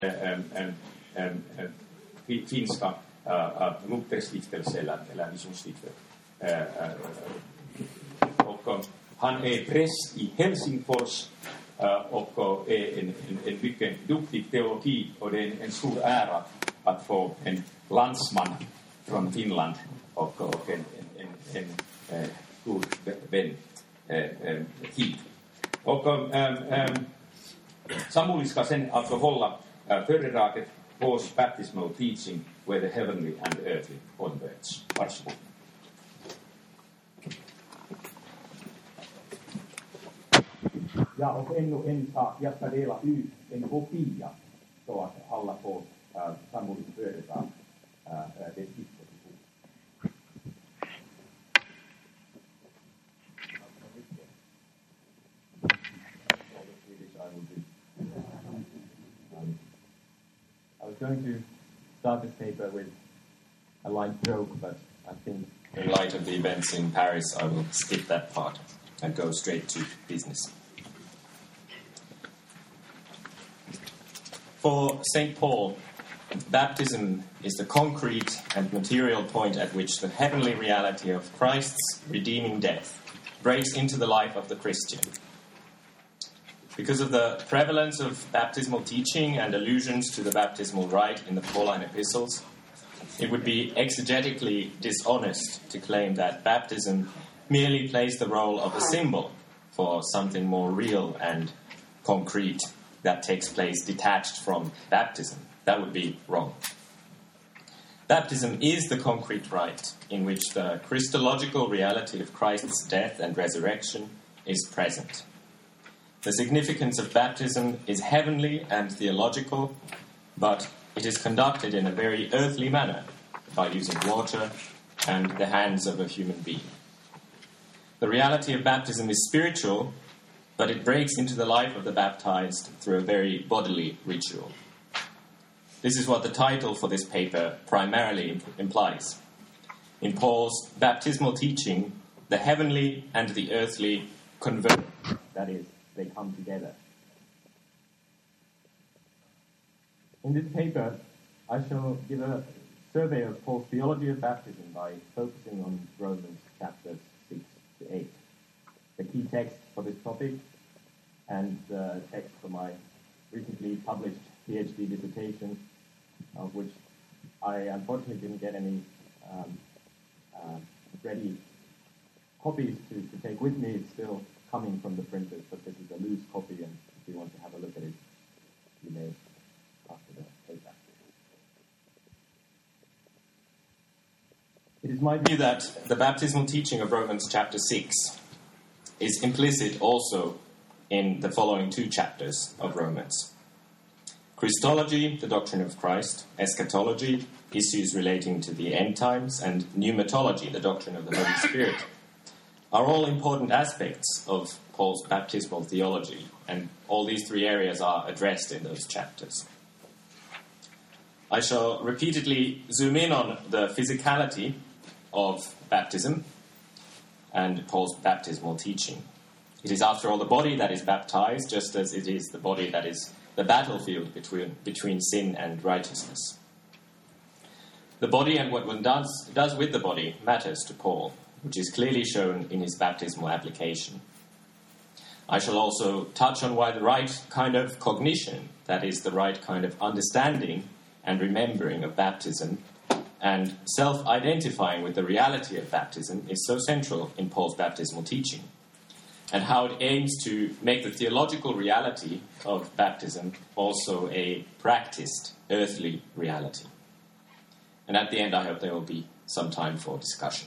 finska Lutherstiftelse eller Missionsstiftelse. Och han är präst i Helsingfors och är en mycket duktig teologi, och det är en stor ära att få en landsman från Finland och en god vän hit. Och Samuli ska sen alltså hålla föredraget Paul's baptismal teaching where the heavenly and earthly converge. Varsågod. Ja, och ännu en sak. Jag ska dela ut en kopia så att alla får Samulis föredrag det disposition. I was going to start this paper with a light joke, but I think in light of the events in Paris, I will skip that part and go straight to business. For St. Paul, baptism is the concrete and material point at which the heavenly reality of Christ's redeeming death breaks into the life of the Christian. Because of the prevalence of baptismal teaching and allusions to the baptismal rite in the Pauline epistles, it would be exegetically dishonest to claim that baptism merely plays the role of a symbol for something more real and concrete that takes place detached from baptism. That would be wrong. Baptism is the concrete rite in which the Christological reality of Christ's death and resurrection is present. The significance of baptism is heavenly and theological, but it is conducted in a very earthly manner by using water and the hands of a human being. The reality of baptism is spiritual, but it breaks into the life of the baptized through a very bodily ritual. This is what the title for this paper primarily implies. In Paul's baptismal teaching, the heavenly and the earthly converge, that is, they come together. In this paper, I shall give a survey of Paul's theology of baptism by focusing on Romans chapters 6 to 8. The key text for this topic and the text for my recently published PhD dissertation, of which I unfortunately didn't get any ready copies to take with me. It's still coming from the printers, but this is a loose copy, and if you want to have a look at it, you may after the paper. It is my view that the baptismal teaching of Romans chapter 6 is implicit also in the following two chapters of Romans. Christology, the doctrine of Christ; eschatology, issues relating to the end times; and pneumatology, the doctrine of the Holy Spirit, are all important aspects of Paul's baptismal theology, and all these three areas are addressed in those chapters. I shall repeatedly zoom in on the physicality of baptism and Paul's baptismal teaching. It is, after all, the body that is baptized, just as it is the body that is the battlefield between sin and righteousness. The body and what one does with the body matters to Paul, which is clearly shown in his baptismal application. I shall also touch on why the right kind of cognition, that is, the right kind of understanding and remembering of baptism, and self-identifying with the reality of baptism is so central in Paul's baptismal teaching, and how it aims to make the theological reality of baptism also a practiced earthly reality. And at the end, I hope there will be some time for discussion.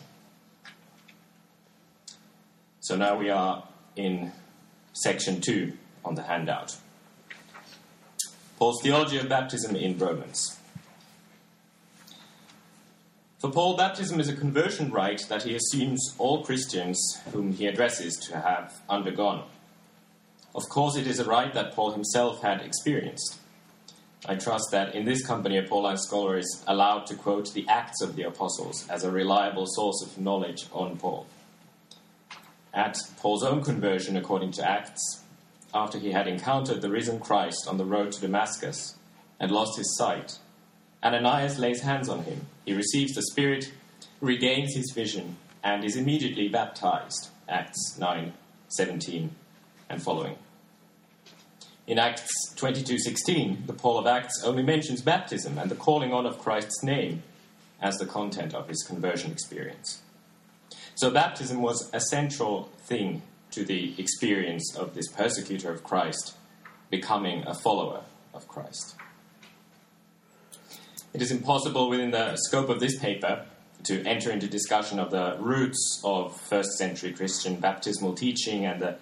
So now we are in section 2 on the handout. Paul's theology of baptism in Romans. For Paul, baptism is a conversion rite that he assumes all Christians whom he addresses to have undergone. Of course, it is a rite that Paul himself had experienced. I trust that in this company a Pauline scholar is allowed to quote the Acts of the Apostles as a reliable source of knowledge on Paul. At Paul's own conversion, according to Acts, after he had encountered the risen Christ on the road to Damascus, and lost his sight. Ananias lays hands on him. He receives the Spirit, regains his vision, and is immediately baptized. Acts 9:17 and following. In Acts 22:16, the Paul of Acts only mentions baptism and the calling on of Christ's name as the content of his conversion experience. So baptism was a central thing to the experience of this persecutor of Christ becoming a follower of Christ. It is impossible within the scope of this paper to enter into discussion of the roots of first-century Christian baptismal teaching and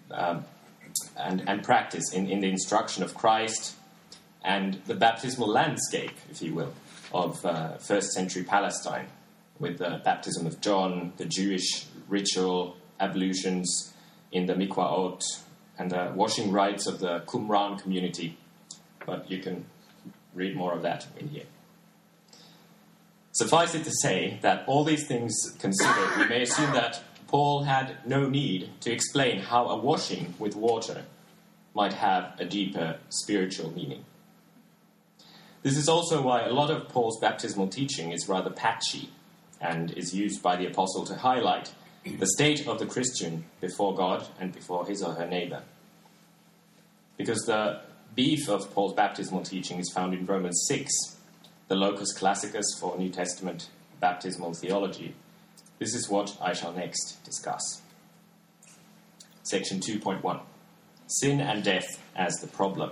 practice in the instruction of Christ and the baptismal landscape, if you will, of first-century Palestine, with the baptism of John, the Jewish ritual ablutions in the Mikwaot, and the washing rites of the Qumran community. But you can read more of that in here. Suffice it to say that all these things considered, we may assume that Paul had no need to explain how a washing with water might have a deeper spiritual meaning. This is also why a lot of Paul's baptismal teaching is rather patchy and is used by the apostle to highlight the state of the Christian before God and before his or her neighbor. Because the beef of Paul's baptismal teaching is found in Romans 6, the locus classicus for New Testament baptismal theology. This is what I shall next discuss. Section 2.1. Sin and death as the problem.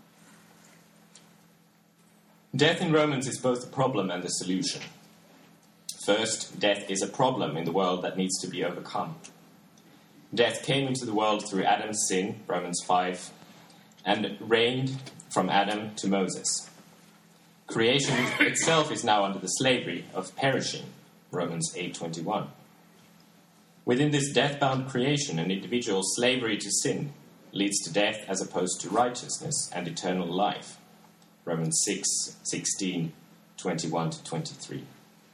Death in Romans is both the problem and the solution. First, death is a problem in the world that needs to be overcome. Death came into the world through Adam's sin, Romans 5, and reigned from Adam to Moses. Creation itself is now under the slavery of perishing, Romans 8:21. Within this death-bound creation, an individual's slavery to sin leads to death as opposed to righteousness and eternal life, Romans 6:16, 21-23.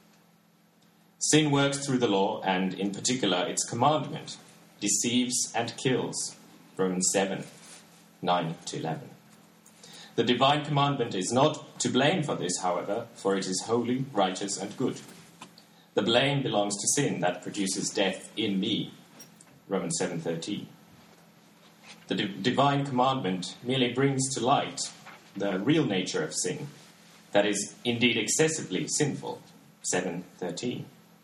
Sin works through the law, and in particular its commandment, deceives and kills, Romans 7, 9-11. The divine commandment is not to blame for this, however, for it is holy, righteous, and good. The blame belongs to sin that produces death in me, Romans 7:13. The divine commandment merely brings to light the real nature of sin, that is indeed excessively sinful, 7:13.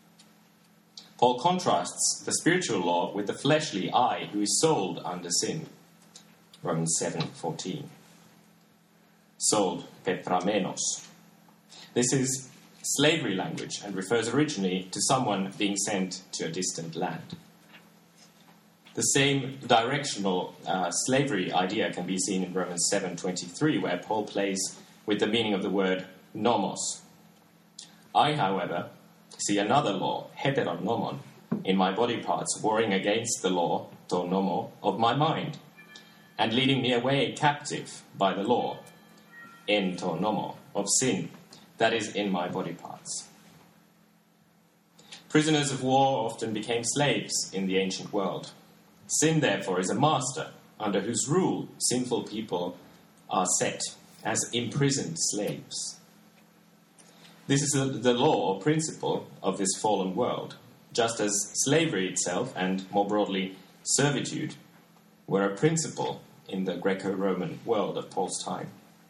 Paul contrasts the spiritual law with the fleshly I who is sold under sin, Romans 7:14. Sold, pepramenos. This is slavery language and refers originally to someone being sent to a distant land. The same directional slavery idea can be seen in Romans 7:23, where Paul plays with the meaning of the word nomos. I, however, see another law, heteronomon, in my body parts, warring against the law, to nomo, of my mind, and leading me away captive by the law, en to nomo, of sin, that is in my body parts. Prisoners of war often became slaves in the ancient world. Sin, therefore, is a master under whose rule sinful people are set as imprisoned slaves. This is the law or principle of this fallen world, just as slavery itself, and more broadly, servitude, were a principle in the Greco-Roman world of Paul's time.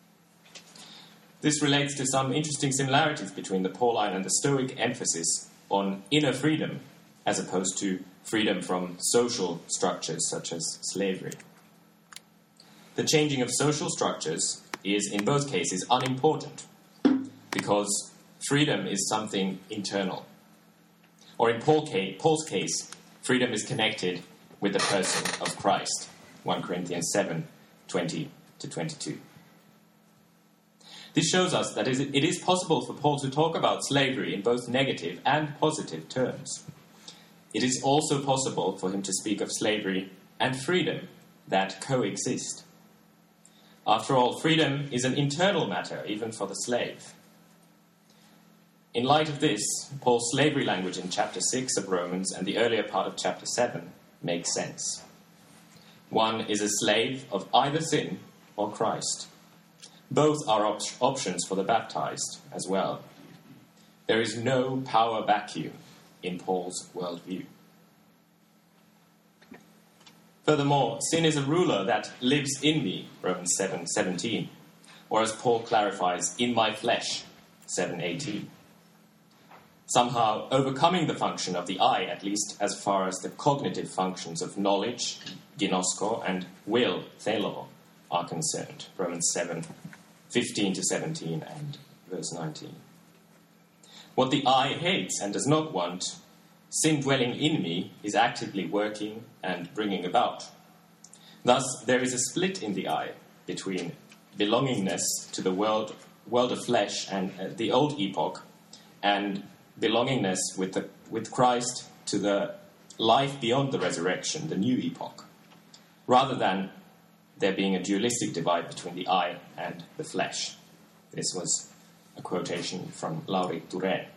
This relates to some interesting similarities between the Pauline and the Stoic emphasis on inner freedom as opposed to freedom from social structures such as slavery. The changing of social structures is, in both cases, unimportant because freedom is something internal. Or in Paul's case, freedom is connected with the person of Christ, 1 Corinthians 7, 20-22. This shows us that it is possible for Paul to talk about slavery in both negative and positive terms. It is also possible for him to speak of slavery and freedom that coexist. After all, freedom is an internal matter, even for the slave. In light of this, Paul's slavery language in chapter 6 of Romans and the earlier part of chapter 7 makes sense. One is a slave of either sin or Christ. Both are options for the baptized as well. There is no power vacuum in Paul's worldview. Furthermore, sin is a ruler that lives in me, Romans 7:17, or as Paul clarifies, in my flesh, 7:18. Somehow overcoming the function of the I, at least as far as the cognitive functions of knowledge, ginosko, and will, thelo, are concerned, Romans 7:15-17 and verse 19. What the I hates and does not want, sin dwelling in me is actively working and bringing about. Thus, there is a split in the I between belongingness to the world of flesh and the old epoch, and belongingness with Christ to the life beyond the resurrection, the new epoch, rather than there being a dualistic divide between the I and the flesh. This was a quotation from Lauri Turén.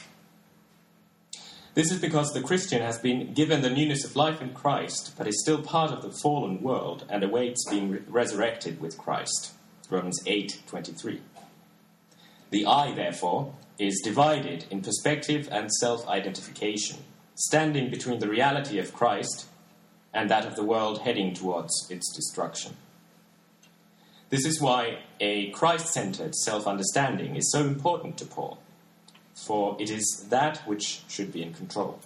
This is because the Christian has been given the newness of life in Christ, but is still part of the fallen world and awaits being resurrected with Christ. Romans 8:23. The I, therefore, is divided in perspective and self-identification, standing between the reality of Christ and that of the world heading towards its destruction. This is why a Christ-centered self-understanding is so important to Paul, for it is that which should be in control.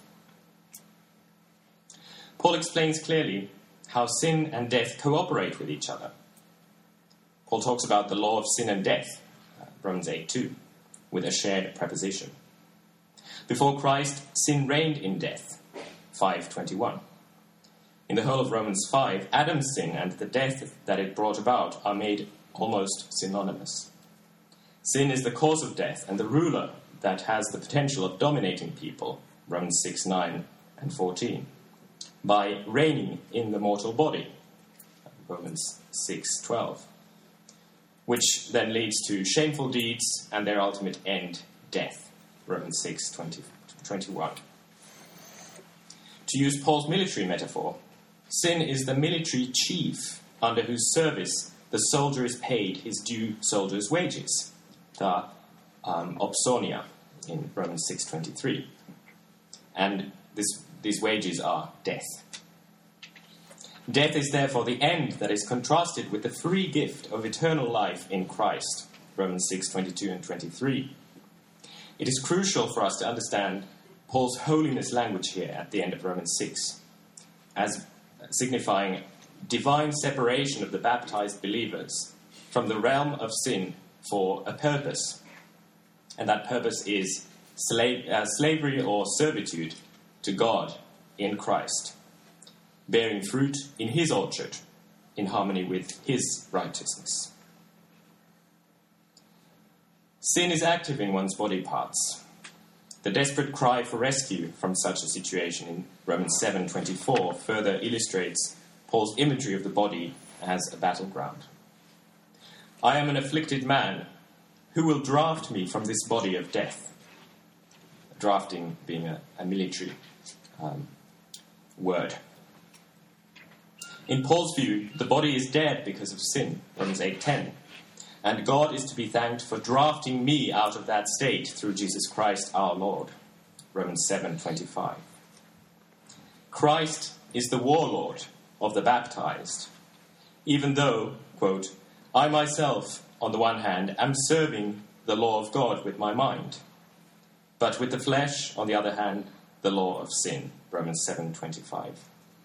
Paul explains clearly how sin and death cooperate with each other. Paul talks about the law of sin and death, Romans 8:2, with a shared preposition. Before Christ, sin reigned in death, 5:21. In the whole of Romans 5, Adam's sin and the death that it brought about are made almost synonymous. Sin is the cause of death and the ruler that has the potential of dominating people, Romans 6:9 and 14, by reigning in the mortal body, Romans 6:12, which then leads to shameful deeds and their ultimate end, death, Romans 6:21. To use Paul's military metaphor, sin is the military chief under whose service the soldier is paid his due soldier's wages, the opsonia, in Romans 6:23. And these wages are death. Death is therefore the end that is contrasted with the free gift of eternal life in Christ, Romans 6:22 and 23. It is crucial for us to understand Paul's holiness language here at the end of Romans 6, as signifying divine separation of the baptized believers from the realm of sin for a purpose. And that purpose is slavery or servitude to God in Christ, bearing fruit in his orchard in harmony with his righteousness. Sin is active in one's body parts. The desperate cry for rescue from such a situation in Romans 7:24 further illustrates Paul's imagery of the body as a battleground. I am an afflicted man. Who will draft me from this body of death? Drafting being a military word. In Paul's view, the body is dead because of sin, Romans 8:10. And God is to be thanked for drafting me out of that state through Jesus Christ our Lord, Romans 7:25. Christ is the warlord of the baptized, even though, quote, I myself, on the one hand, am serving the law of God with my mind, but with the flesh, on the other hand, the law of sin, Romans 7:25.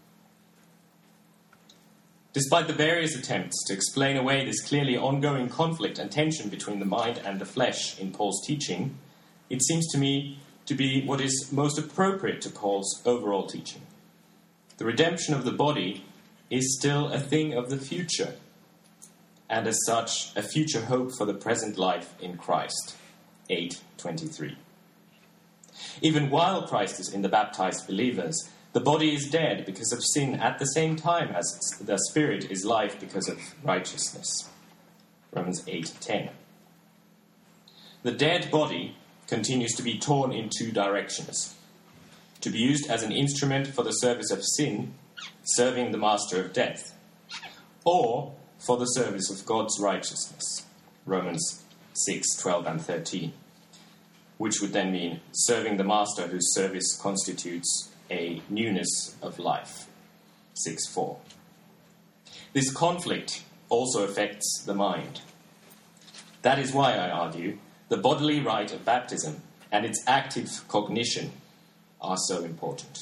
Despite the various attempts to explain away this clearly ongoing conflict and tension between the mind and the flesh in Paul's teaching, it seems to me to be what is most appropriate to Paul's overall teaching. The redemption of the body is still a thing of the future, and as such, a future hope for the present life in Christ, 8:23. Even while Christ is in the baptized believers, the body is dead because of sin at the same time as the spirit is life because of righteousness, Romans 8:10. The dead body continues to be torn in two directions: to be used as an instrument for the service of sin, serving the master of death, or for the service of God's righteousness, Romans 6:12 and 13, which would then mean serving the master whose service constitutes a newness of life, 6:4. This conflict also affects the mind. That is why I argue the bodily rite of baptism and its active cognition are so important.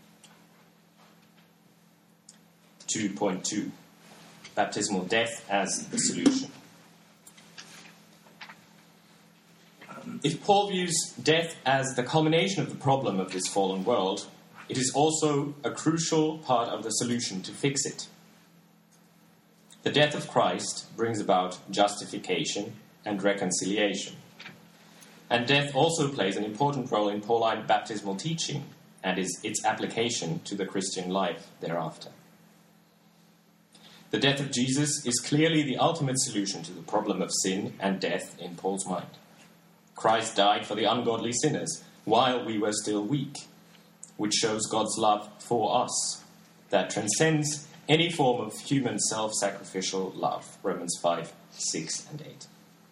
2.2. Baptismal death as the solution. If Paul views death as the culmination of the problem of this fallen world, it is also a crucial part of the solution to fix it. The death of Christ brings about justification and reconciliation. And death also plays an important role in Pauline baptismal teaching and its application to the Christian life thereafter. The death of Jesus is clearly the ultimate solution to the problem of sin and death in Paul's mind. Christ died for the ungodly sinners while we were still weak, which shows God's love for us that transcends any form of human self-sacrificial love, Romans 5, 6 and 8.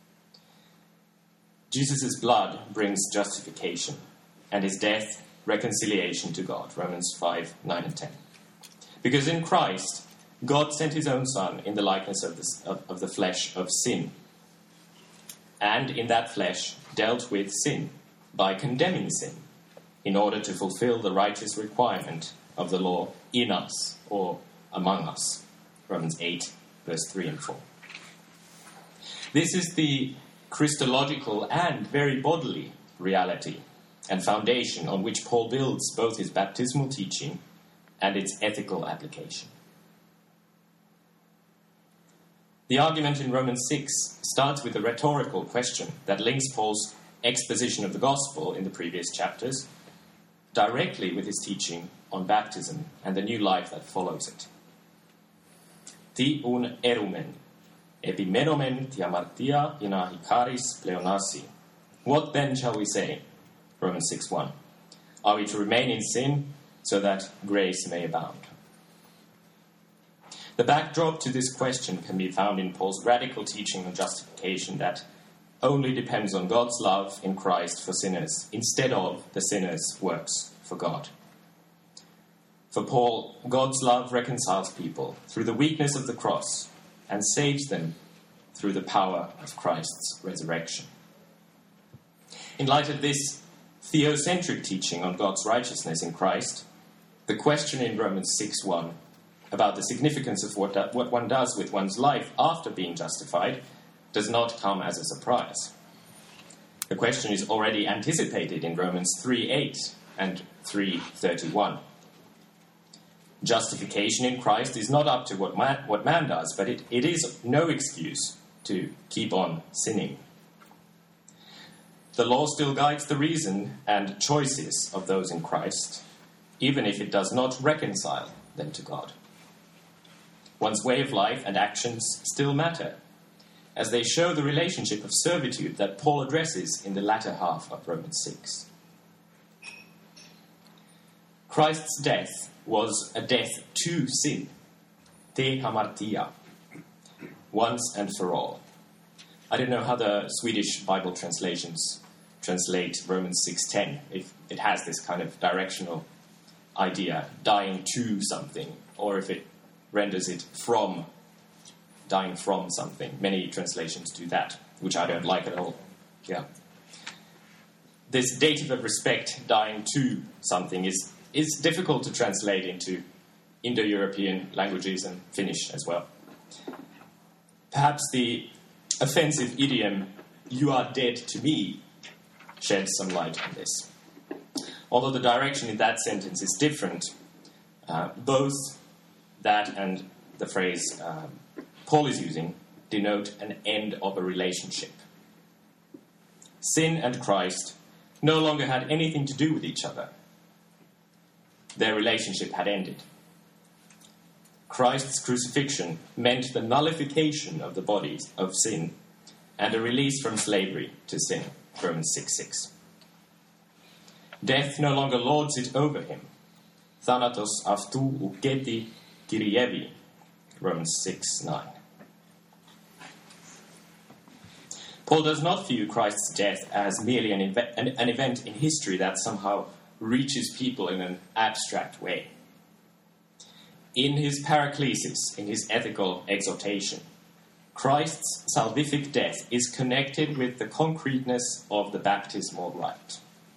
Jesus' blood brings justification, and his death, reconciliation to God, Romans 5, 9 and 10. Because in Christ, God sent his own Son in the likeness of the flesh of sin, and in that flesh dealt with sin by condemning sin, in order to fulfill the righteous requirement of the law in us, or among us, Romans 8, verse 3 and 4. This is the Christological and very bodily reality and foundation on which Paul builds both his baptismal teaching and its ethical application. The argument in Romans 6 starts with a rhetorical question that links Paul's exposition of the gospel in the previous chapters directly with his teaching on baptism and the new life that follows it. Ti un erumen, epimenomen tiamartia ina hikaris pleonasi. What then shall we say? Romans 6:1. Are we to remain in sin so that grace may abound? The backdrop to this question can be found in Paul's radical teaching on justification that only depends on God's love in Christ for sinners instead of the sinner's works for God. For Paul, God's love reconciles people through the weakness of the cross and saves them through the power of Christ's resurrection. In light of this theocentric teaching on God's righteousness in Christ, the question in Romans 6:1 about the significance of what one does with one's life after being justified does not come as a surprise. The question is already anticipated in Romans 3:8 and 3:31. Justification in Christ is not up to what man does, but it is no excuse to keep on sinning. The law still guides the reason and choices of those in Christ, even if it does not reconcile them to God. One's way of life and actions still matter, as they show the relationship of servitude that Paul addresses in the latter half of Romans 6. Christ's death was a death to sin, te hamartia, once and for all. I don't know how the Swedish Bible translations translate Romans 6:10, if it has this kind of directional idea, dying to something, or if it renders it from, dying from something. Many translations do that, which I don't like at all. Yeah. This dative of respect, dying to something, is difficult to translate into Indo-European languages and Finnish as well. Perhaps the offensive idiom, "you are dead to me," sheds some light on this. Although the direction in that sentence is different, both that and the phrase Paul is using denote an end of a relationship. Sin and Christ no longer had anything to do with each other. Their relationship had ended. Christ's crucifixion meant the nullification of the body of sin and a release from slavery to sin, Romans 6:6. Death no longer lords it over him. Thanatos aftou uketi kirievi, Romans 6:9. Paul does not view Christ's death as merely an event in history that somehow reaches people in an abstract way. In his paraklesis, in his ethical exhortation, Christ's salvific death is connected with the concreteness of the baptismal rite.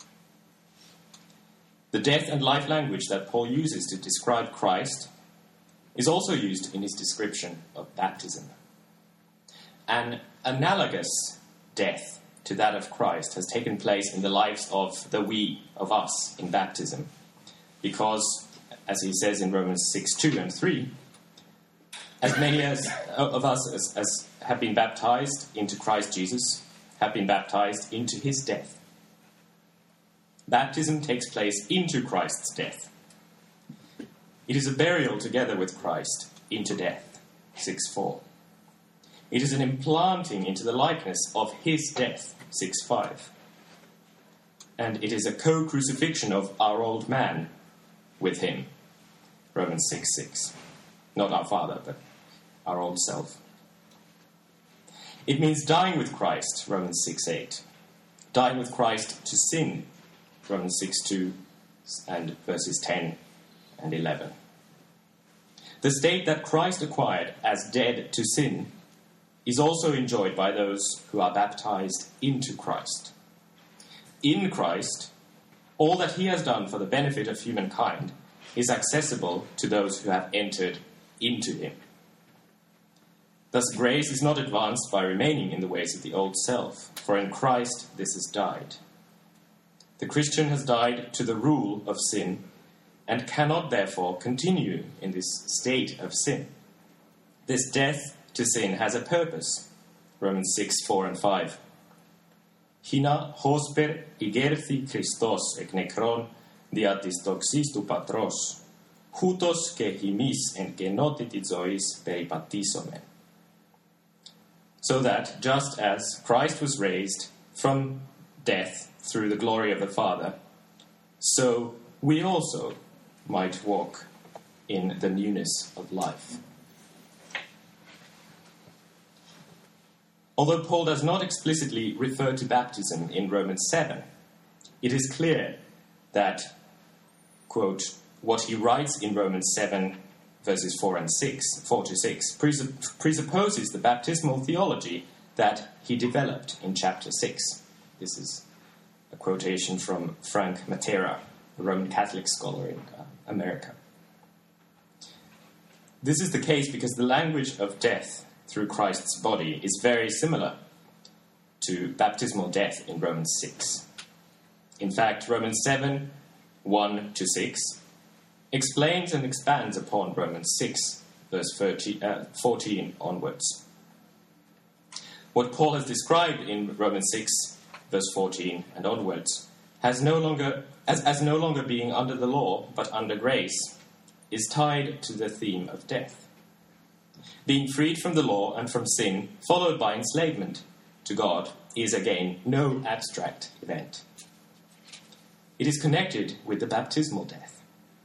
The death and life language that Paul uses to describe Christ is also used in his description of baptism. An analogous death to that of Christ has taken place in the lives of the we, of us, in baptism. Because, as he says in Romans 6:2 and 3, as many of us as have been baptized into Christ Jesus have been baptized into his death. Baptism takes place into Christ's death. It is a burial together with Christ into death, 6:4. It is an implanting into the likeness of his death, 6:5. And it is a co-crucifixion of our old man with him, Romans 6:6. Not our father, but our old self. It means dying with Christ, Romans 6:8. Dying with Christ to sin, Romans 6:2 and verses 10 and 11. The state that Christ acquired as dead to sin is also enjoyed by those who are baptized into Christ. In Christ, all that he has done for the benefit of humankind is accessible to those who have entered into him. Thus, grace is not advanced by remaining in the ways of the old self, for in Christ this has died. The Christian has died to the rule of sin and cannot therefore continue in this state of sin. This death to sin has a purpose, Romans 6:4 and 5. Hina hosper igerthi Christos ek nekron diatis toxistu patros, hutos ke himis en genotitizois peripatisomen. So that, just as Christ was raised from death through the glory of the Father, so we also might walk in the newness of life. Although Paul does not explicitly refer to baptism in Romans 7, it is clear that, quote, what he writes in Romans 7, verses 4 to 6, presupposes the baptismal theology that he developed in chapter 6. This is a quotation from Frank Matera, a Roman Catholic scholar in America. This is the case because the language of death through Christ's body is very similar to baptismal death in Romans 6. In fact, Romans 7, 1 to 6, explains and expands upon Romans 6, verse 14 onwards. What Paul has described in Romans 6, verse 14 and onwards, as no longer being under the law, but under grace, is tied to the theme of death. Being freed from the law and from sin, followed by enslavement to God, is again no abstract event. It is connected with the baptismal death.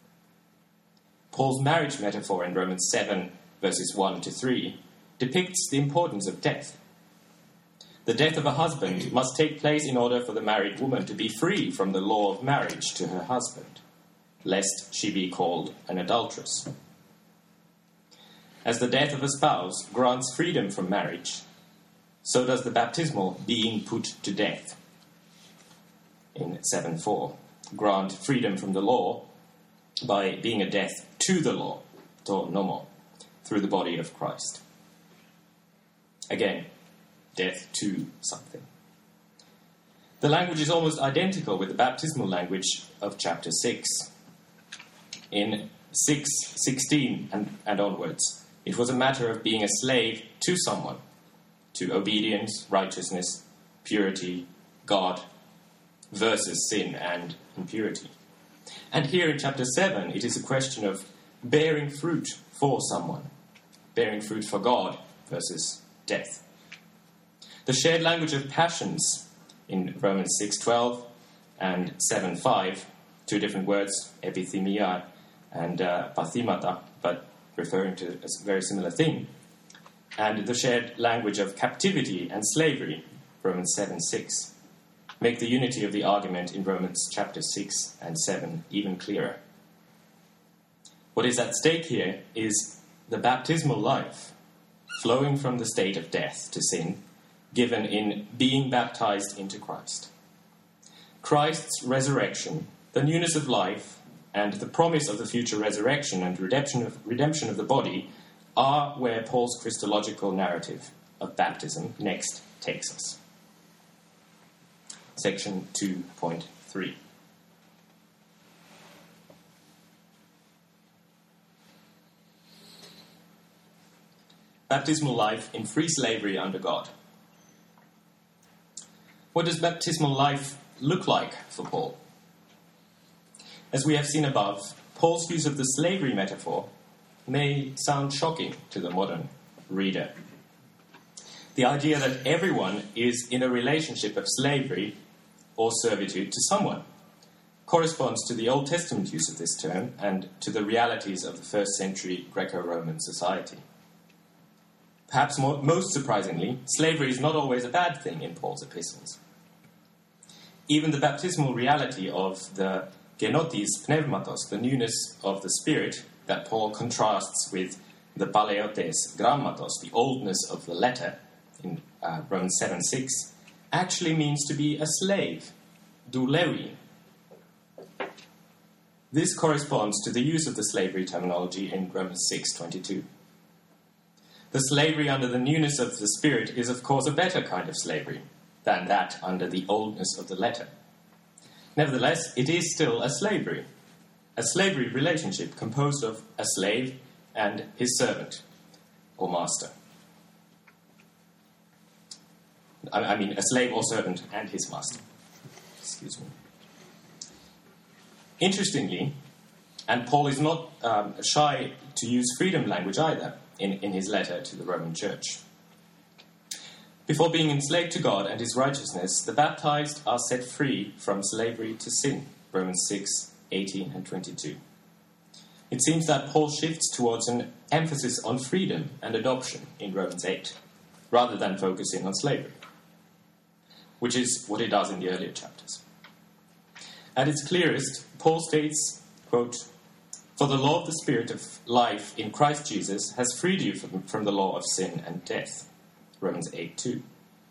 Paul's marriage metaphor in Romans 7, verses 1 to 3, depicts the importance of death. The death of a husband must take place in order for the married woman to be free from the law of marriage to her husband, lest she be called an adulteress. As the death of a spouse grants freedom from marriage, so does the baptismal being put to death in 7:4 grant freedom from the law by being a death to the law, to nomo, through the body of Christ. Again, death to something. The language is almost identical with the baptismal language of chapter 6. In 6:16 and onwards, it was a matter of being a slave to someone, to obedience, righteousness, purity, God, versus sin and impurity. And here in chapter 7, it is a question of bearing fruit for someone, bearing fruit for God versus death. The shared language of passions in Romans 6:12 and 7:5, two different words, epithemia and pathimata, but referring to a very similar thing. And the shared language of captivity and slavery Romans 7:6, make the unity of the argument in Romans chapter 6 and 7 even clearer. What is at stake here is the baptismal life flowing from the state of death to sin, given in being baptized into Christ. Christ's resurrection, the newness of life, and the promise of the future resurrection and redemption of the body are where Paul's Christological narrative of baptism next takes us. Section 2.3. Baptismal life in free slavery under God. What does baptismal life look like for Paul? As we have seen above, Paul's use of the slavery metaphor may sound shocking to the modern reader. The idea that everyone is in a relationship of slavery or servitude to someone corresponds to the Old Testament use of this term and to the realities of the first century Greco-Roman society. Perhaps most surprisingly, slavery is not always a bad thing in Paul's epistles. Even the baptismal reality of the genotis pneumatos, the newness of the Spirit, that Paul contrasts with the paleotes grammatos, the oldness of the letter, in Romans 7:6, actually means to be a slave, douleui. This corresponds to the use of the slavery terminology in Romans 6:22. The slavery under the newness of the Spirit is, of course, a better kind of slavery than that under the oldness of the letter. Nevertheless, it is still a slavery relationship composed of a slave and his servant or master. I mean, a slave or servant and his master. Excuse me. Interestingly, and Paul is not shy to use freedom language either in his letter to the Roman Church. Before being enslaved to God and his righteousness, the baptized are set free from slavery to sin, Romans 6:18 and 22. It seems that Paul shifts towards an emphasis on freedom and adoption in Romans 8, rather than focusing on slavery, which is what he does in the earlier chapters. At its clearest, Paul states, quote, "For the law of the Spirit of life in Christ Jesus has freed you from the law of sin and death," Romans 8:2.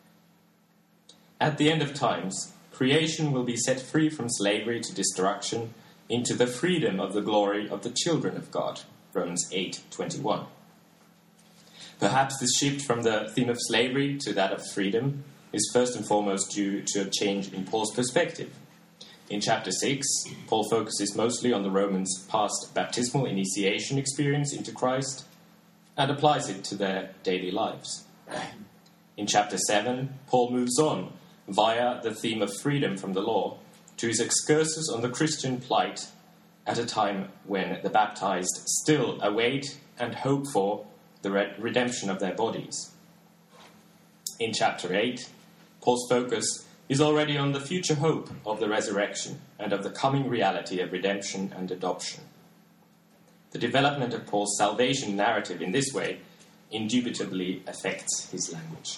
At the end of times, creation will be set free from slavery to destruction into the freedom of the glory of the children of God, Romans 8:21. Perhaps this shift from the theme of slavery to that of freedom is first and foremost due to a change in Paul's perspective. In chapter 6, Paul focuses mostly on the Romans' past baptismal initiation experience into Christ and applies it to their daily lives. In chapter 7, Paul moves on via the theme of freedom from the law to his excursus on the Christian plight at a time when the baptized still await and hope for the redemption of their bodies. In chapter 8, Paul's focus is already on the future hope of the resurrection and of the coming reality of redemption and adoption. The development of Paul's salvation narrative in this way indubitably affects his language.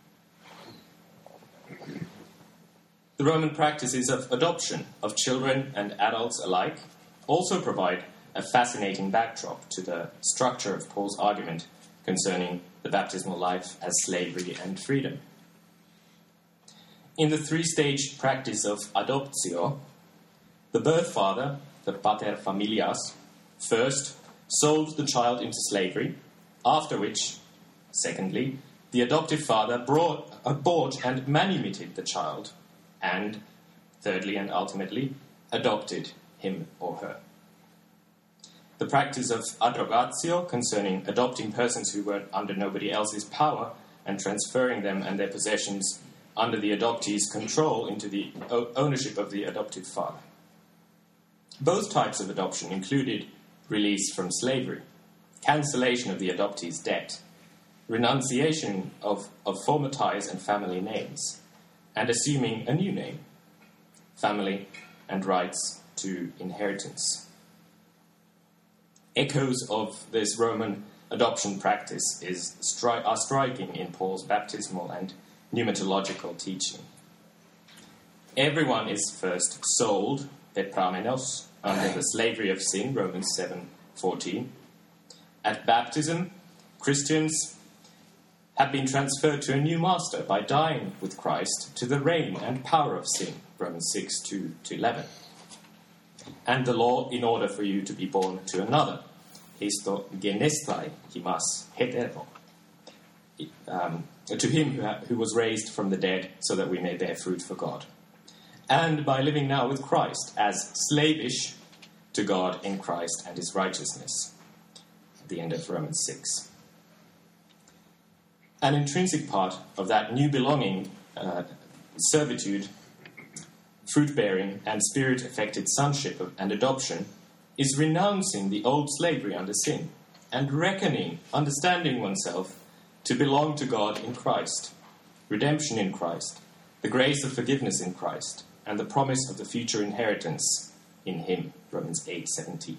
The Roman practices of adoption of children and adults alike also provide a fascinating backdrop to the structure of Paul's argument concerning the baptismal life as slavery and freedom. In the three-stage practice of adoptio, the birth father, the pater familias, first sold the child into slavery, after which, secondly, the adoptive father bought and manumitted the child, and, thirdly and ultimately, adopted him or her. The practice of adrogatio, concerning adopting persons who were under nobody else's power and transferring them and their possessions under the adoptee's control into the ownership of the adoptive father. Both types of adoption included release from slavery, cancellation of the adoptee's debt, renunciation of former ties and family names, and assuming a new name, family and rights to inheritance. Echoes of this Roman adoption practice are striking in Paul's baptismal and pneumatological teaching. Everyone is first sold, pepramenos, under the slavery of sin, Romans 7:14. At baptism, Christians have been transferred to a new master by dying with Christ to the reign and power of sin, Romans 6:2-11. And the law in order for you to be born to another, histo genestai himas hetero, to him who was raised from the dead so that we may bear fruit for God. And by living now with Christ as slavish to God in Christ and his righteousness. At the end of Romans 6. An intrinsic part of that new belonging, servitude, fruit-bearing, and spirit-affected sonship and adoption is renouncing the old slavery under sin and reckoning, understanding oneself to belong to God in Christ, redemption in Christ, the grace of forgiveness in Christ, and the promise of the future inheritance in him, Romans 8:17.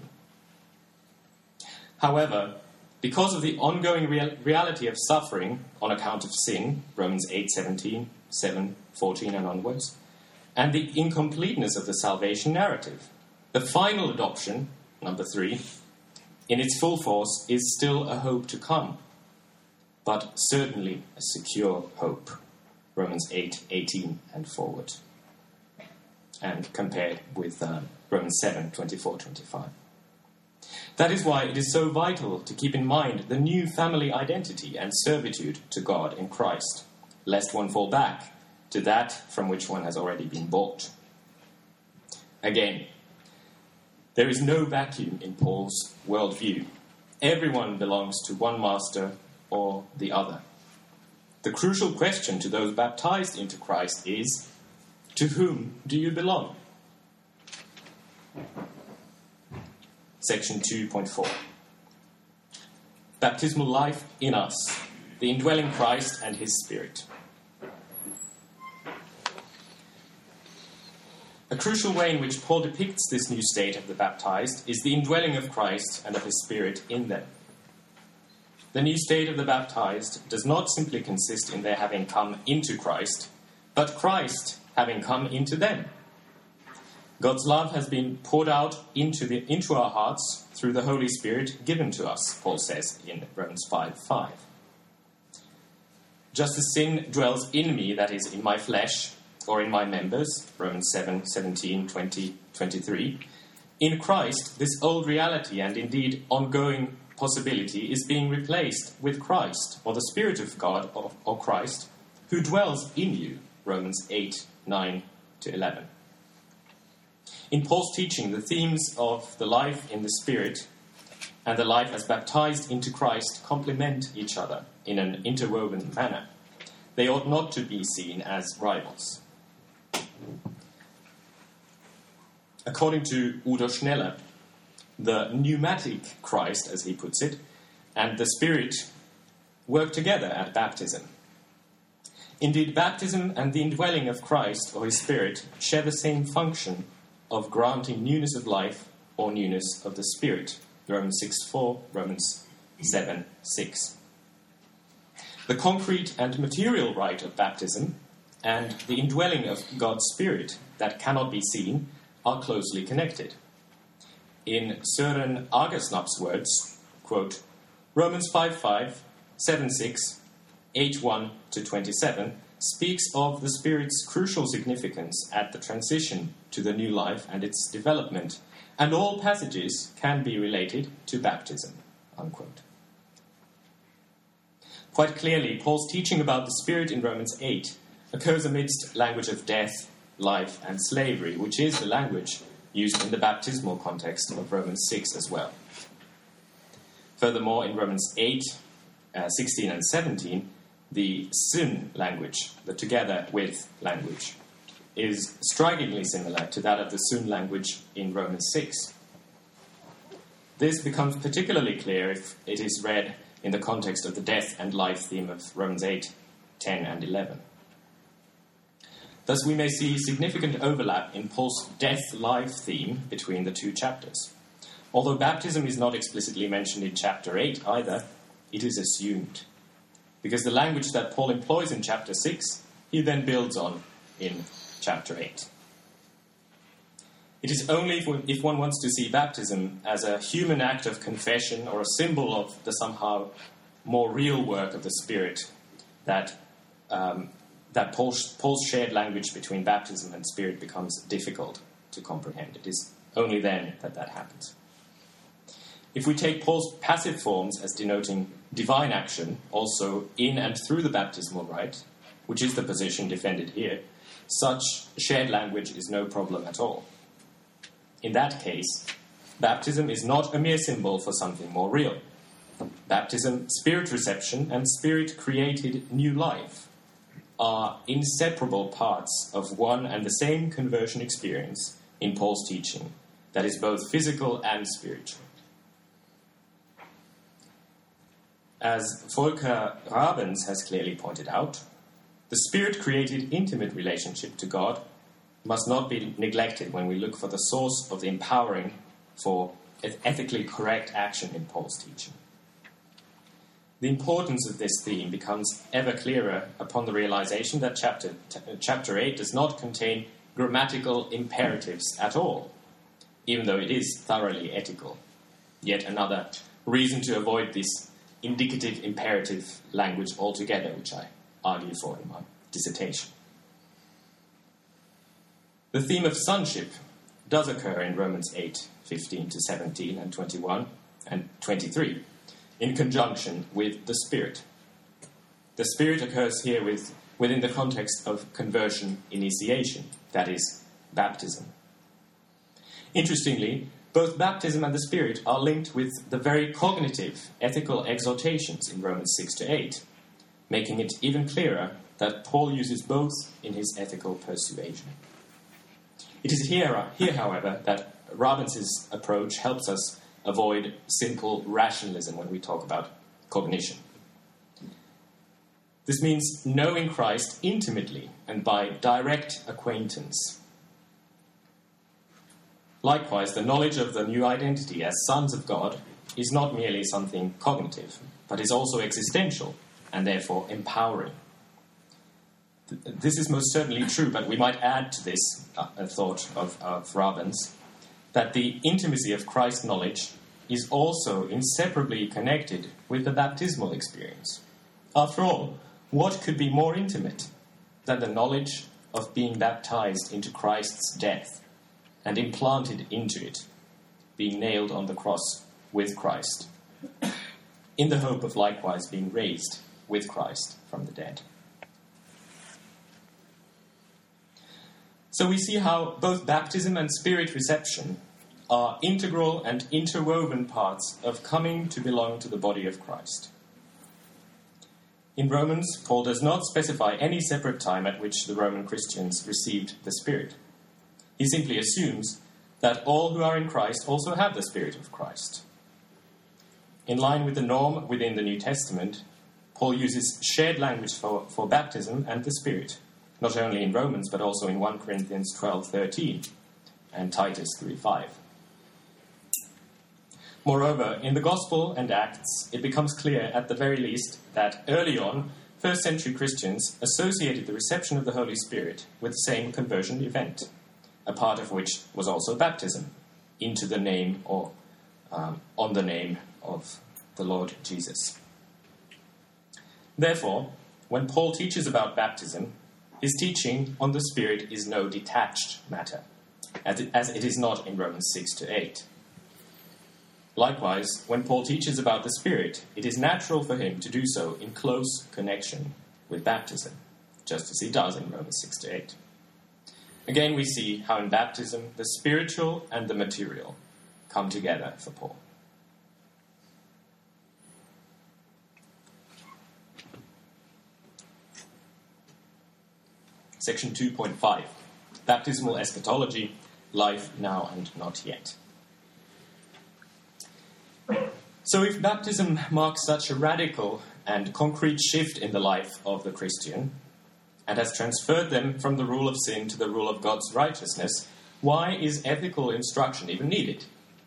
However, because of the ongoing reality of suffering on account of sin, Romans 8:17, 7:14 and onwards, and the incompleteness of the salvation narrative, the final adoption, number 3, in its full force is still a hope to come, but certainly a secure hope, Romans 8:18 and forward, and compared with Romans 7:24-25. That is why it is so vital to keep in mind the new family identity and servitude to God in Christ, lest one fall back to that from which one has already been bought. Again, there is no vacuum in Paul's worldview. Everyone belongs to one master or the other. The crucial question to those baptized into Christ is, to whom do you belong? Section 2.4. Baptismal life in us, the indwelling Christ and his Spirit. A crucial way in which Paul depicts this new state of the baptized is the indwelling of Christ and of his Spirit in them. The new state of the baptized does not simply consist in their having come into Christ, but Christ having come into them. God's love has been poured out into our hearts through the Holy Spirit given to us, Paul says in Romans 5:5. Just as sin dwells in me, that is, in my flesh, or in my members, Romans 7:17, 20, 23, in Christ, this old reality and indeed ongoing possibility is being replaced with Christ, or the Spirit of God, or Christ, who dwells in you, Romans 8:9-11. In Paul's teaching, the themes of the life in the Spirit and the life as baptized into Christ complement each other in an interwoven manner. They ought not to be seen as rivals. According to Udo Schneller, the pneumatic Christ, as he puts it, and the Spirit work together at baptism. Indeed, baptism and the indwelling of Christ or his Spirit share the same function of granting newness of life or newness of the Spirit. Romans 6:4, Romans 7:6. The concrete and material rite of baptism and the indwelling of God's Spirit that cannot be seen are closely connected. In Søren Agersnap's words, quote, Romans 5:5, 7:6, 8:1-27 speaks of the Spirit's crucial significance at the transition to the new life and its development, and all passages can be related to baptism, unquote. Quite clearly, Paul's teaching about the Spirit in Romans 8 occurs amidst language of death, life, and slavery, which is the language used in the baptismal context of Romans 6 as well. Furthermore, in Romans 8, 16 and 17, the sin language, the together with language, is strikingly similar to that of the sun language in Romans 6. This becomes particularly clear if it is read in the context of the death and life theme of Romans 8, 10 and 11. Thus we may see significant overlap in Paul's death-life theme between the two chapters. Although baptism is not explicitly mentioned in chapter 8 either, it is assumed, because the language that Paul employs in chapter 6 he then builds on in chapter 8. It is only if one wants to see baptism as a human act of confession or a symbol of the somehow more real work of the Spirit that Paul's shared language between baptism and Spirit becomes difficult to comprehend. It is only then that happens. If we take Paul's passive forms as denoting divine action, also in and through the baptismal rite, which is the position defended here, such shared language is no problem at all. In that case, baptism is not a mere symbol for something more real. Baptism, Spirit reception, and Spirit-created new life are inseparable parts of one and the same conversion experience in Paul's teaching that is both physical and spiritual. As Volker Rabens has clearly pointed out, the Spirit-created intimate relationship to God must not be neglected when we look for the source of the empowering for ethically correct action in Paul's teaching. The importance of this theme becomes ever clearer upon the realization that chapter 8 does not contain grammatical imperatives at all, even though it is thoroughly ethical. Yet another reason to avoid this indicative imperative language altogether, which I argue for in my dissertation. The theme of sonship does occur in Romans 8:15 to 17 and 21 and 23, in conjunction with the Spirit. The Spirit occurs here within the context of conversion initiation, that is, baptism. Interestingly, both baptism and the Spirit are linked with the very cognitive, ethical exhortations in Romans 6 to 8, making it even clearer that Paul uses both in his ethical persuasion. It is here, however, that Rabens' approach helps us avoid simple rationalism when we talk about cognition. This means knowing Christ intimately and by direct acquaintance. Likewise, the knowledge of the new identity as sons of God is not merely something cognitive, but is also existential and therefore empowering. This is most certainly true, but we might add to this a thought of Rabens, that the intimacy of Christ's knowledge is also inseparably connected with the baptismal experience. After all, what could be more intimate than the knowledge of being baptized into Christ's death and implanted into it, being nailed on the cross with Christ, in the hope of likewise being raised with Christ from the dead? So we see how both baptism and Spirit reception are integral and interwoven parts of coming to belong to the body of Christ. In Romans, Paul does not specify any separate time at which the Roman Christians received the Spirit. He simply assumes that all who are in Christ also have the Spirit of Christ. In line with the norm within the New Testament, Paul uses shared language for baptism and the Spirit, not only in Romans, but also in 1 Corinthians 12:13 and Titus 3:5. Moreover, in the Gospel and Acts, it becomes clear, at the very least, that early on, first-century Christians associated the reception of the Holy Spirit with the same conversion event, a part of which was also baptism, into the name or on the name of the Lord Jesus. Therefore, when Paul teaches about baptism, his teaching on the Spirit is no detached matter, as it is not in Romans 6 to 8. Likewise, when Paul teaches about the Spirit, it is natural for him to do so in close connection with baptism, just as he does in Romans 6 to 8. Again, we see how in baptism the spiritual and the material come together for Paul. Section 2.5, Baptismal Eschatology, Life Now and Not Yet. So if baptism marks such a radical and concrete shift in the life of the Christian, and has transferred them from the rule of sin to the rule of God's righteousness, why is ethical instruction even needed?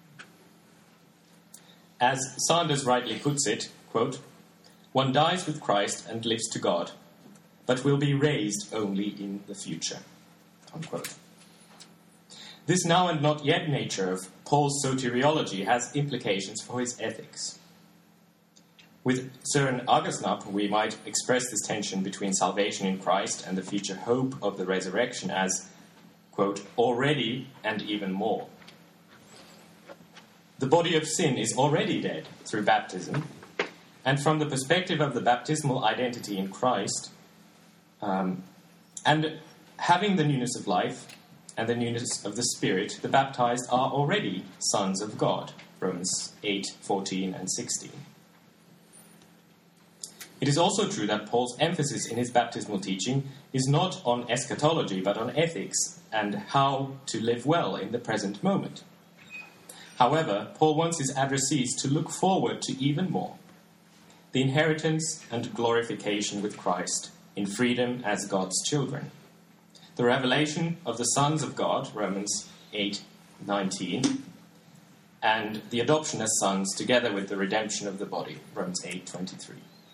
As Sanders rightly puts it, quote, "One dies with Christ and lives to God. but will be raised only in the future." Unquote. This now and not yet nature of Paul's soteriology has implications for his ethics. With Søren Agersnap, we might express this tension between salvation in Christ and the future hope of the resurrection as, quote, "already and even more." The body of sin is already dead through baptism, and from the perspective of the baptismal identity in Christ, and having the newness of life and the newness of the Spirit, the baptized are already sons of God, Romans 8:14 and 16. It is also true that Paul's emphasis in his baptismal teaching is not on eschatology, but on ethics and how to live well in the present moment. However, Paul wants his addressees to look forward to even more: the inheritance and glorification with Christ in freedom as God's children, the revelation of the sons of God, Romans 8:19, and the adoption as sons together with the redemption of the body, Romans 8:23.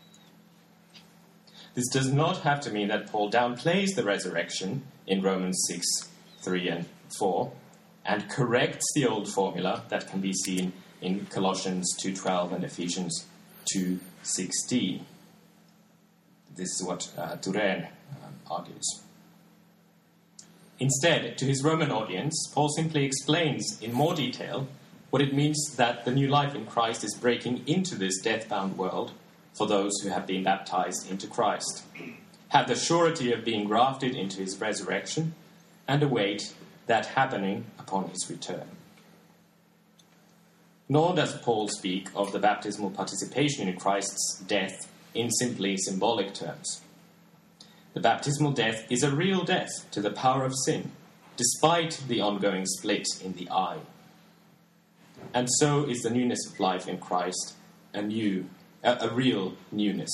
This does not have to mean that Paul downplays the resurrection in Romans 6:3 and 4, and corrects the old formula that can be seen in Colossians 2:12 and Ephesians 2:16. This is what Turenne argues. Instead, to his Roman audience, Paul simply explains in more detail what it means that the new life in Christ is breaking into this death-bound world for those who have been baptized into Christ, have the surety of being grafted into his resurrection, and await that happening upon his return. Nor does Paul speak of the baptismal participation in Christ's death in simply symbolic terms. The baptismal death is a real death to the power of sin, despite the ongoing split in the eye. And so is the newness of life in Christ a real newness.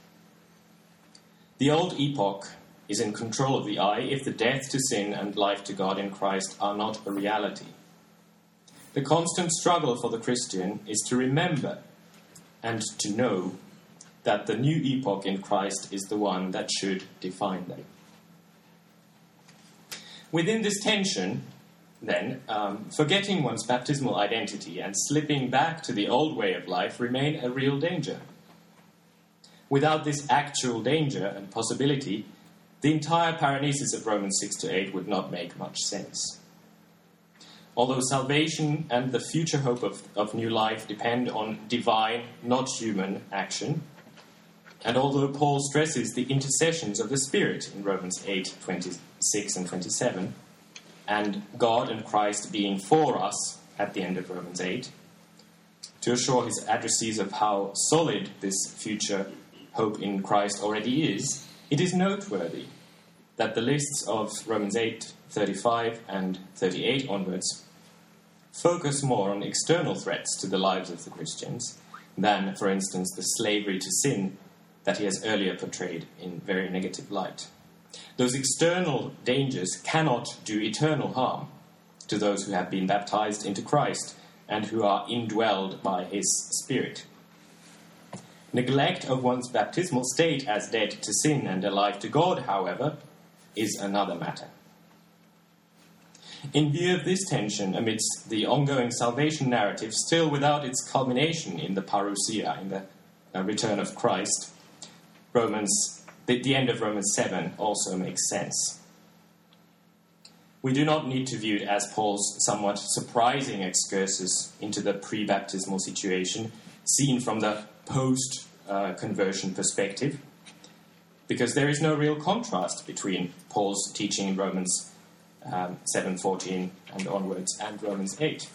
The old epoch is in control of the eye if the death to sin and life to God in Christ are not a reality. The constant struggle for the Christian is to remember and to know that the new epoch in Christ is the one that should define them. Within this tension, then, forgetting one's baptismal identity and slipping back to the old way of life remain a real danger. Without this actual danger and possibility, the entire paranesis of Romans 6-8 would not make much sense. Although salvation and the future hope of new life depend on divine, not human, action, and although Paul stresses the intercessions of the Spirit in Romans 8:26 and 27, and God and Christ being for us at the end of Romans 8, to assure his addressees of how solid this future hope in Christ already is, it is noteworthy that the lists of Romans 8:35 and 38 onwards focus more on external threats to the lives of the Christians than, for instance, the slavery to sin that he has earlier portrayed in very negative light. Those external dangers cannot do eternal harm to those who have been baptized into Christ and who are indwelled by his Spirit. Neglect of one's baptismal state as dead to sin and alive to God, however, is another matter. In view of this tension amidst the ongoing salvation narrative, still without its culmination in the parousia, in the return of Christ, the end of Romans 7 also makes sense. We do not need to view it as Paul's somewhat surprising excursus into the pre-baptismal situation seen from the post-conversion perspective, because there is no real contrast between Paul's teaching in Romans 7:14 and onwards and Romans 8.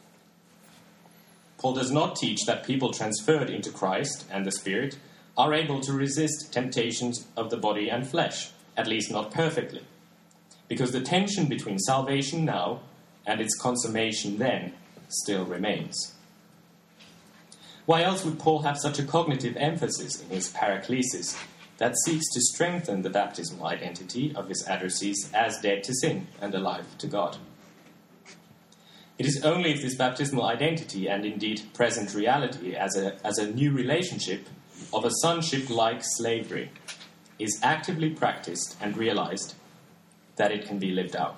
Paul does not teach that people transferred into Christ and the Spirit are able to resist temptations of the body and flesh, at least not perfectly, because the tension between salvation now and its consummation then still remains. Why else would Paul have such a cognitive emphasis in his Paraclesis that seeks to strengthen the baptismal identity of his addressees as dead to sin and alive to God? It is only if this baptismal identity and indeed present reality as a new relationship of a sonship-like slavery is actively practiced and realized, that it can be lived out.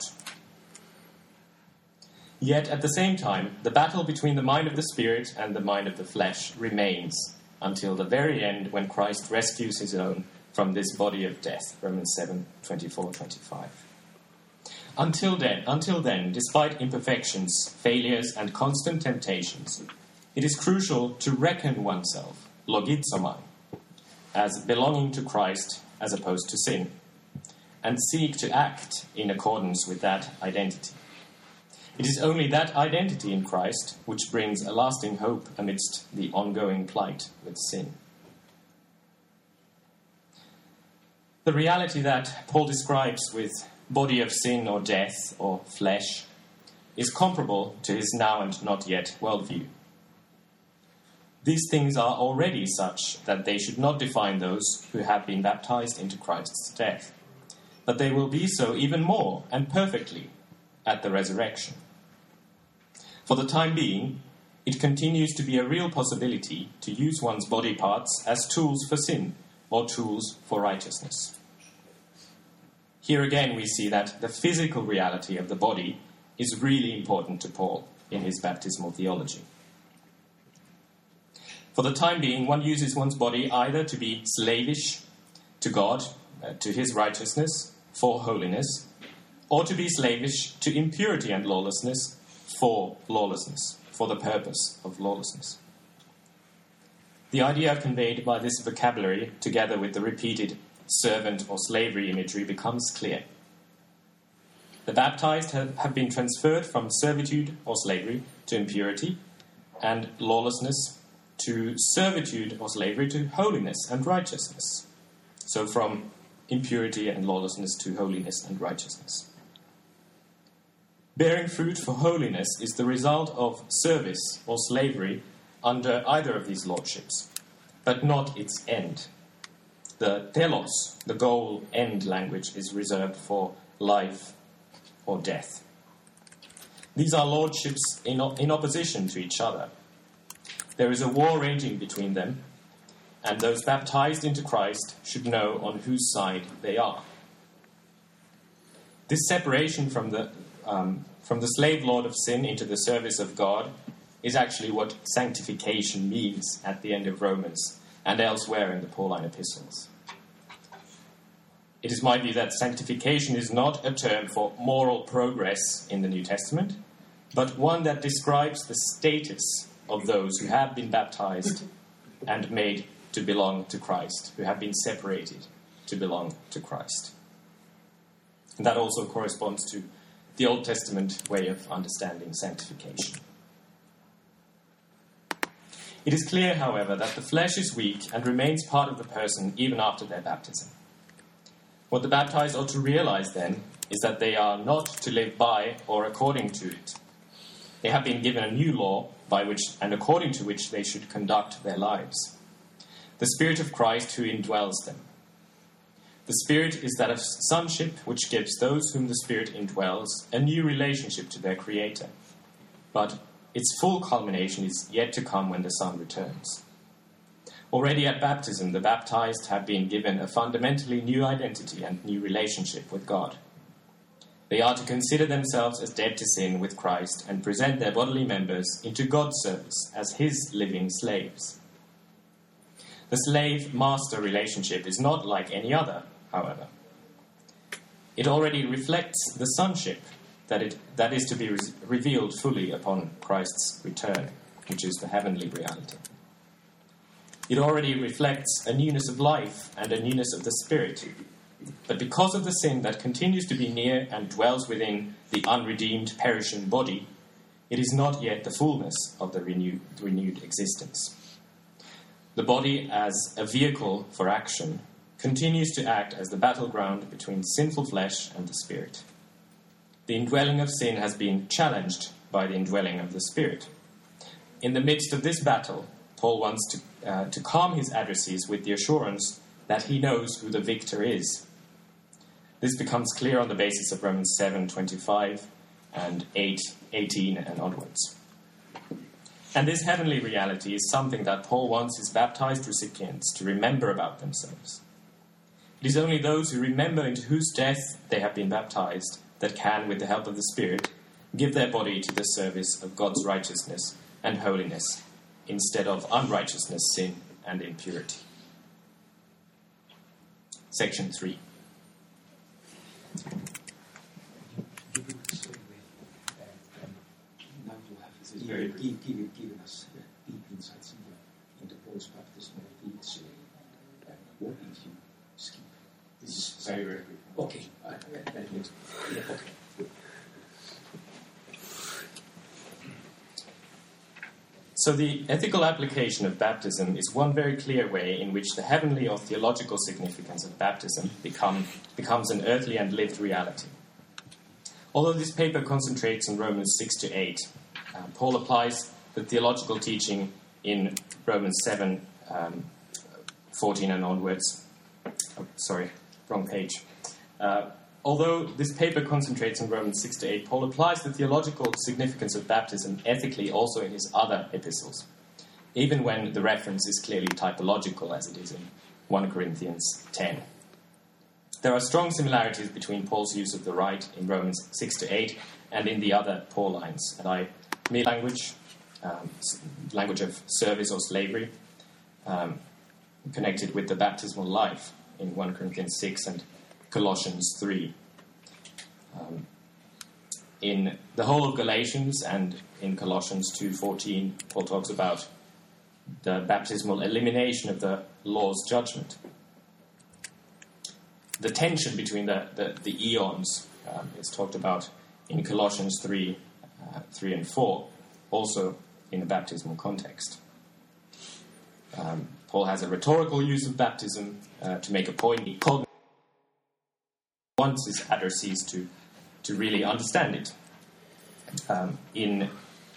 Yet, at the same time, the battle between the mind of the Spirit and the mind of the flesh remains until the very end, when Christ rescues his own from this body of death. Romans 7:24-25. Until then, despite imperfections, failures, and constant temptations, it is crucial to reckon oneself, logizomai, as belonging to Christ as opposed to sin, and seek to act in accordance with that identity. It is only that identity in Christ which brings a lasting hope amidst the ongoing plight with sin. The reality that Paul describes with body of sin or death or flesh is comparable to his now and not yet worldview. These things are already such that they should not define those who have been baptized into Christ's death, but they will be so even more and perfectly at the resurrection. For the time being, it continues to be a real possibility to use one's body parts as tools for sin or tools for righteousness. Here again we see that the physical reality of the body is really important to Paul in his baptismal theology. For the time being, one uses one's body either to be slavish to God, to his righteousness, for holiness, or to be slavish to impurity and lawlessness, for lawlessness, for the purpose of lawlessness. The idea conveyed by this vocabulary, together with the repeated servant or slavery imagery, becomes clear. The baptized have been transferred from servitude or slavery to impurity and lawlessness to servitude or slavery to holiness and righteousness. So from impurity and lawlessness to holiness and righteousness. Bearing fruit for holiness is the result of service or slavery under either of these lordships, but not its end. The telos, the goal end language, is reserved for life or death. These are lordships in opposition to each other. There is a war raging between them, and those baptized into Christ should know on whose side they are. This separation from the slave lord of sin into the service of God is actually what sanctification means at the end of Romans and elsewhere in the Pauline epistles. It is my view that sanctification is not a term for moral progress in the New Testament, but one that describes the status of those who have been baptized and made to belong to Christ, who have been separated to belong to Christ. And that also corresponds to the Old Testament way of understanding sanctification. It is clear, however, that the flesh is weak and remains part of the person even after their baptism. What the baptized ought to realize, then, is that they are not to live by or according to it. They have been given a new law by which and according to which they should conduct their lives. The Spirit of Christ who indwells them. The Spirit is that of sonship, which gives those whom the Spirit indwells a new relationship to their Creator. But its full culmination is yet to come when the Son returns. Already at baptism, the baptized have been given a fundamentally new identity and new relationship with God. They are to consider themselves as dead to sin with Christ and present their bodily members into God's service as His living slaves. The slave-master relationship is not like any other, however. It already reflects the sonship that is to be revealed fully upon Christ's return, which is the heavenly reality. It already reflects a newness of life and a newness of the Spirit. But because of the sin that continues to be near and dwells within the unredeemed, perishing body, it is not yet the fullness of the renewed existence. The body, as a vehicle for action, continues to act as the battleground between sinful flesh and the Spirit. The indwelling of sin has been challenged by the indwelling of the Spirit. In the midst of this battle, Paul wants to calm his adversaries with the assurance that he knows who the victor is. This becomes clear on the basis of Romans 7:25 and 8:18 and onwards. And this heavenly reality is something that Paul wants his baptized recipients to remember about themselves. It is only those who remember into whose death they have been baptized that can, with the help of the Spirit, give their body to the service of God's righteousness and holiness, instead of unrighteousness, sin, and impurity. Section 3. Now you have given us deep insights into Paul's baptismal teaching. What did you skip? This is Very, very good. okay. Okay. So the ethical application of baptism is one very clear way in which the heavenly or theological significance of baptism becomes an earthly and lived reality. Although this paper concentrates on Romans 6 to 8, Paul applies the theological teaching in Romans 7, 14 and onwards. Oh, sorry, wrong page. Although this paper concentrates on Romans 6 to 8, Paul applies the theological significance of baptism ethically also in his other epistles, even when the reference is clearly typological, as it is in 1 Corinthians 10. There are strong similarities between Paul's use of the right in Romans 6 to 8 and in the other Paulines, and I mean language of service or slavery, connected with the baptismal life in 1 Corinthians 6 and Colossians 3. In the whole of Galatians and in Colossians 2:14, Paul talks about the baptismal elimination of the law's judgment. The tension between the eons is talked about in Colossians 3 and 4, also in a baptismal context. Paul has a rhetorical use of baptism to make a point. He wants his addressees to really understand it. In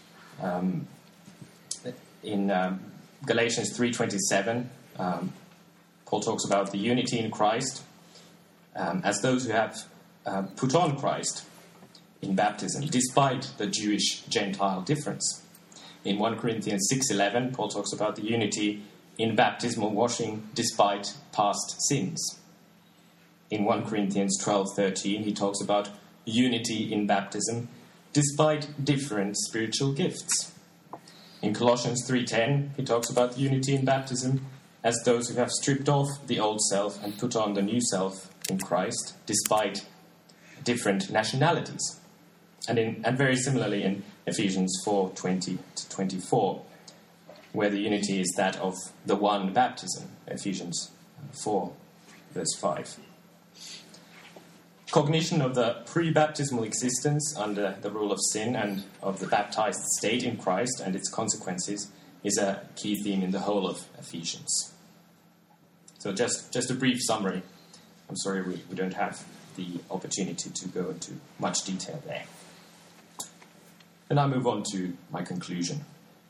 Galatians 3:27, Paul talks about the unity in Christ as those who have put on Christ in baptism, despite the Jewish-Gentile difference. In 1 Corinthians 6:11, Paul talks about the unity in baptismal washing despite past sins. In 1 Corinthians 12:13, he talks about unity in baptism despite different spiritual gifts. In Colossians 3:10, he talks about unity in baptism as those who have stripped off the old self and put on the new self in Christ despite different nationalities. And very similarly in Ephesians 4:20 to 24, where the unity is that of the one baptism, Ephesians 4, verse 5. Cognition of the pre-baptismal existence under the rule of sin and of the baptized state in Christ and its consequences is a key theme in the whole of Ephesians. So just a brief summary. I'm sorry we don't have the opportunity to go into much detail there. Then I move on to my conclusion.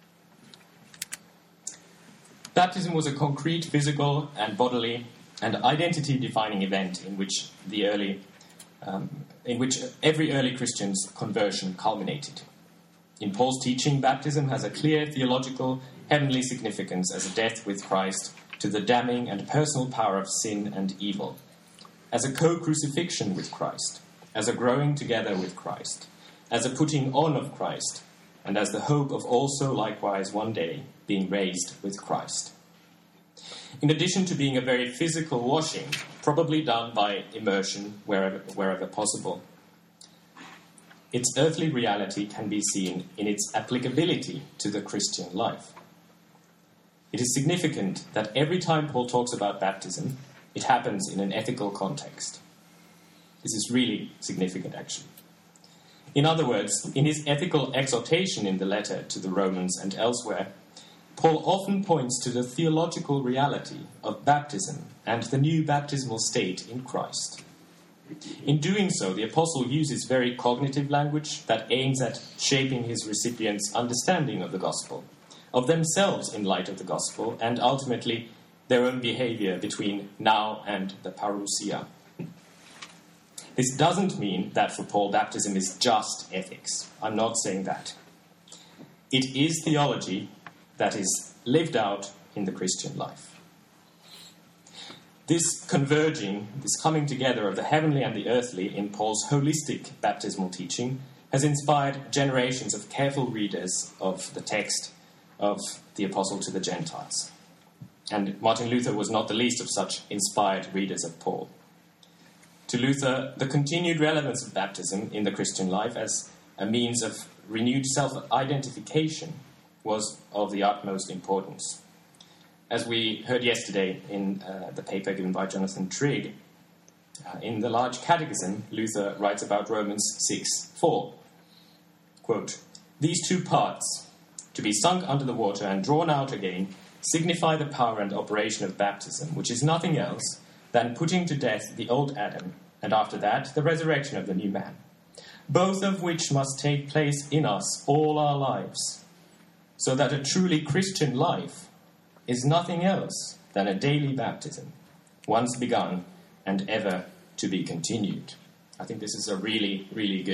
Baptism was a concrete, physical and bodily and identity-defining event in which every early Christian's conversion culminated. In Paul's teaching, baptism has a clear theological, heavenly significance as a death with Christ to the damning and personal power of sin and evil, as a co-crucifixion with Christ, as a growing together with Christ, as a putting on of Christ, and as the hope of also likewise one day being raised with Christ. In addition to being a very physical washing, probably done by immersion wherever possible, its earthly reality can be seen in its applicability to the Christian life. It is significant that every time Paul talks about baptism, it happens in an ethical context. This is really significant, actually. In other words, in his ethical exhortation in the letter to the Romans and elsewhere, Paul often points to the theological reality of baptism and the new baptismal state in Christ. In doing so, the apostle uses very cognitive language that aims at shaping his recipients' understanding of the gospel, of themselves in light of the gospel, and ultimately their own behavior between now and the parousia. This doesn't mean that for Paul baptism is just ethics. I'm not saying that. It is theology that is lived out in the Christian life. This converging, this coming together of the heavenly and the earthly in Paul's holistic baptismal teaching has inspired generations of careful readers of the text of the Apostle to the Gentiles. And Martin Luther was not the least of such inspired readers of Paul. To Luther, the continued relevance of baptism in the Christian life as a means of renewed self-identification was of the utmost importance. As we heard yesterday in the paper given by Jonathan Trigg, in the Large Catechism, Luther writes about Romans 6:4. Quote, "These two parts, to be sunk under the water and drawn out again, signify the power and operation of baptism, which is nothing else than putting to death the old Adam, and after that the resurrection of the new man, both of which must take place in us all our lives, so that a truly Christian life is nothing else than a daily baptism, once begun and ever to be continued." I think this is a really, really good